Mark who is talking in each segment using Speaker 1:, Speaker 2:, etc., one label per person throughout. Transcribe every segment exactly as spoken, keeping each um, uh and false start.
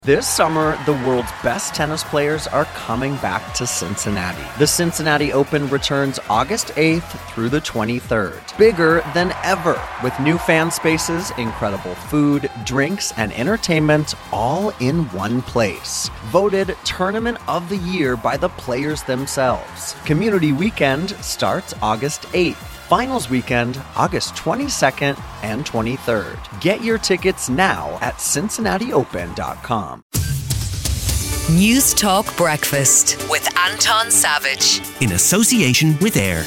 Speaker 1: This summer, the world's best tennis players are coming back to Cincinnati. The Cincinnati Open returns August eighth through the twenty-third. Bigger than ever, with new fan spaces, incredible food, drinks, and entertainment all in one place. Voted Tournament of the Year by the players themselves. Community Weekend starts August eighth. Finals weekend, August twenty-second and twenty-third. Get your tickets now at cincinnati open dot com.
Speaker 2: News Talk Breakfast with Anton Savage.
Speaker 3: In association with AIR.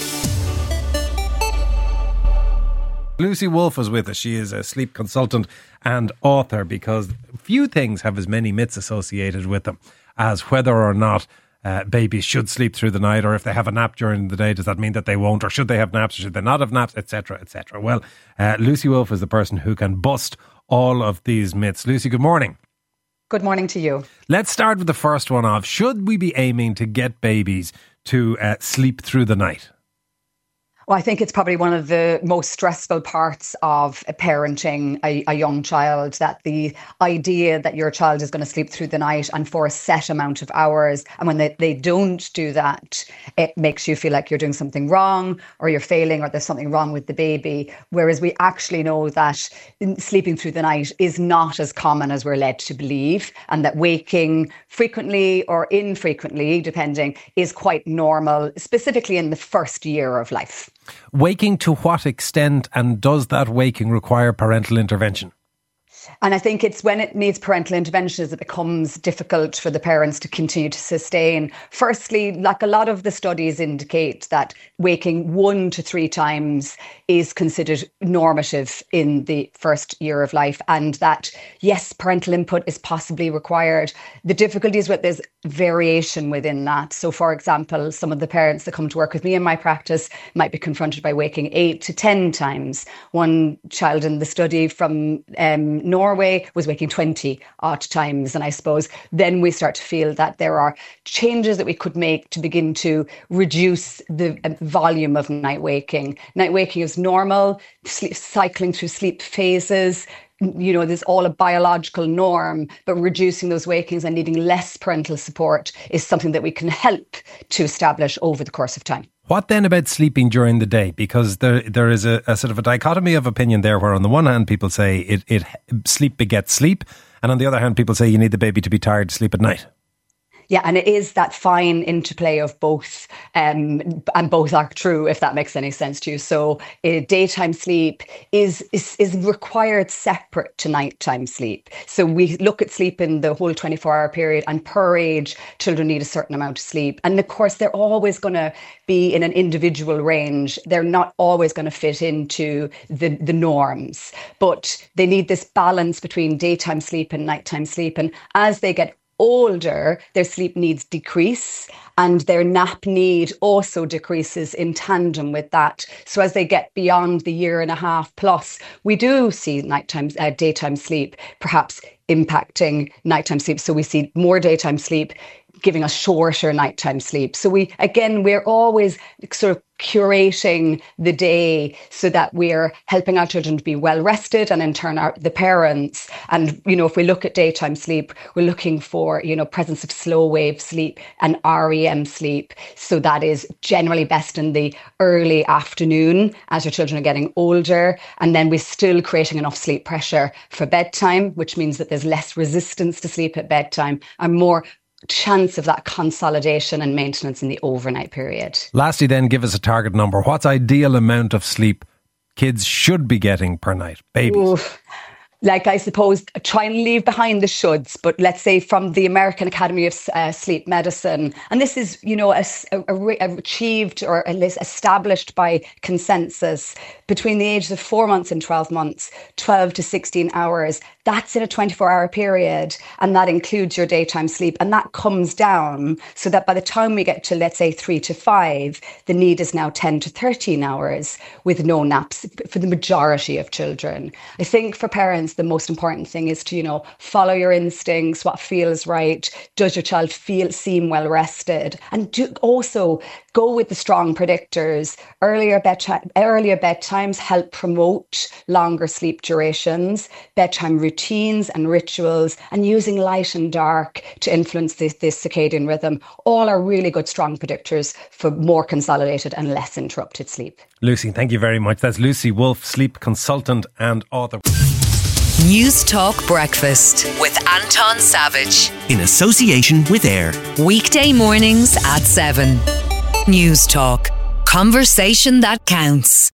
Speaker 4: Lucy Wolfe is with us. She is a sleep consultant and author, because few things have as many myths associated with them as whether or not Uh, babies should sleep through the night, or if they have a nap during the day, does that mean that they won't, or should they have naps, or should they not have naps, etc, et cetera. Well, uh, Lucy Wolfe is the person who can bust all of these myths. Lucy, good morning.
Speaker 5: Good morning to you.
Speaker 4: Let's start with the first one of, should we be aiming to get babies to uh, sleep through the night?
Speaker 5: Well, I think it's probably one of the most stressful parts of parenting a, a young child, that the idea that your child is going to sleep through the night and for a set amount of hours. And when they, they don't do that, it makes you feel like you're doing something wrong, or you're failing, or there's something wrong with the baby. Whereas we actually know that sleeping through the night is not as common as we're led to believe, and that waking frequently or infrequently, depending, is quite normal, specifically in the first year of life.
Speaker 4: Waking to what extent, and does that waking require parental intervention?
Speaker 5: And I think it's when it needs parental intervention that it becomes difficult for the parents to continue to sustain. Firstly, like a lot of the studies indicate that waking one to three times is considered normative in the first year of life, and that, yes, parental input is possibly required. The difficulty is with there's variation within that. So, for example, some of the parents that come to work with me in my practice might be confronted by waking eight to ten times. One child in the study from um, Norway was waking twenty odd times. And I suppose then we start to feel that there are changes that we could make to begin to reduce the volume of night waking. Night waking is normal, sleep, cycling through sleep phases. You know, there's all a biological norm, but reducing those wakings and needing less parental support is something that we can help to establish over the course of time.
Speaker 4: What then about sleeping during the day? Because there there is a, a sort of a dichotomy of opinion there, where on the one hand people say it, it sleep begets sleep, and on the other hand people say you need the baby to be tired to sleep at night.
Speaker 5: Yeah, and it is that fine interplay of both, um, and both are true, if that makes any sense to you. So uh, daytime sleep is, is is required separate to nighttime sleep. So we look at sleep in the whole twenty-four hour period, and per age, children need a certain amount of sleep. And of course, they're always going to be in an individual range. They're not always going to fit into the, the norms, but they need this balance between daytime sleep and nighttime sleep. And as they get older, their sleep needs decrease, and their nap need also decreases in tandem with that. So as they get beyond the year and a half plus, we do see nighttime, uh, daytime sleep perhaps impacting nighttime sleep. So we see more daytime sleep giving us shorter nighttime sleep. So we, again, we're always sort of curating the day so that we're helping our children to be well rested, and in turn our, the parents. And, you know, if we look at daytime sleep, we're looking for, you know, presence of slow wave sleep and R E M sleep. So that is generally best in the early afternoon as your children are getting older. And then we're still creating enough sleep pressure for bedtime, which means that there's less resistance to sleep at bedtime and more chance of that consolidation and maintenance in the overnight period.
Speaker 4: Lastly then, give us a target number. What's ideal amount of sleep kids should be getting per night, babies?
Speaker 5: Ooh. Like, I suppose, try and leave behind the shoulds, but let's say from the American Academy of uh, Sleep Medicine, and this is, you know, a, a, a achieved or at least established by consensus, between the ages of four months and twelve months, twelve to sixteen hours, that's in a twenty-four hour period, and that includes your daytime sleep, and that comes down so that by the time we get to, let's say, three to five, the need is now ten to thirteen hours with no naps for the majority of children. I think for parents, times, the most important thing is to, you know, follow your instincts, what feels right. Does your child feel, seem well rested? And do also go with the strong predictors. Earlier bedtime, earlier bedtimes help promote longer sleep durations, bedtime routines and rituals, and using light and dark to influence this, this circadian rhythm. All are really good, strong predictors for more consolidated and less interrupted sleep.
Speaker 4: Lucy, thank you very much. That's Lucy Wolfe, sleep consultant and author.
Speaker 2: News Talk Breakfast with Anton Savage.
Speaker 3: In association with AIR.
Speaker 2: Weekday mornings at seven. News Talk. Conversation that counts.